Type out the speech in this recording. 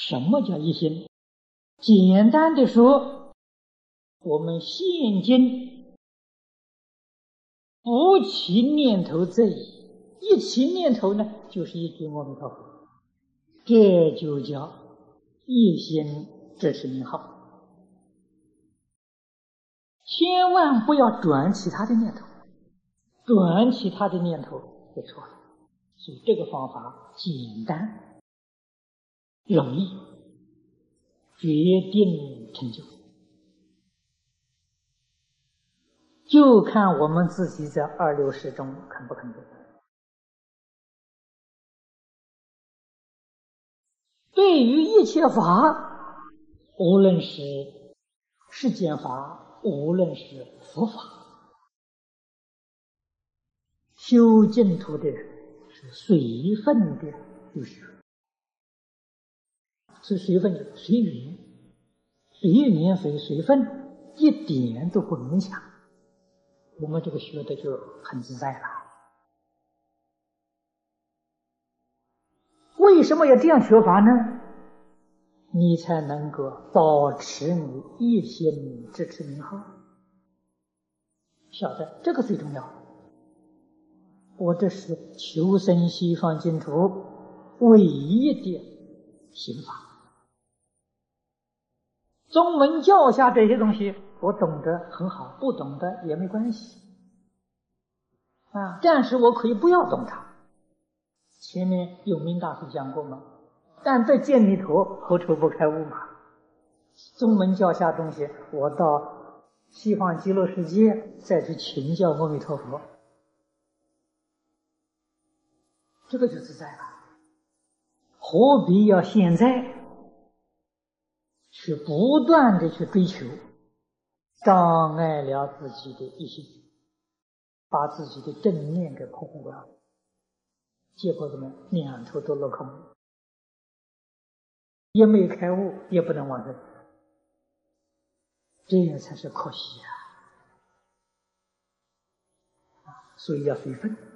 什么叫一心？简单的说，我们现今不起念头在意，一起念头呢，就是一句阿弥陀佛，这就叫一心这是名号。千万不要转其他的念头，转其他的念头就错了。所以这个方法简单容易，决定成就。就看我们自己在二六事中肯不肯做。对于一切法，无论是世间法，无论是佛法，修净土的人是随分的修学，是随分的随缘，随缘随分，一点都不勉强。我们这个学的就很自在了。为什么要这样学法呢？你才能够保持你一心支持名号，晓得这个最重要。我这是求生西方净土唯一的行法。宗门教下这些东西我懂得很好，不懂得也没关系暂时我可以不要懂它。前面有明大师讲过吗？但在见弥陀，何愁不开悟嘛？宗门教下东西，我到西方极乐世界再去请教阿弥陀佛，这个就自在了。何必要现在去不断的去追求，障碍了自己的一心，把自己的正念给破坏掉，结果怎么样？两头都落空，也没开悟，也不能往生，这样才是可惜所以要随分。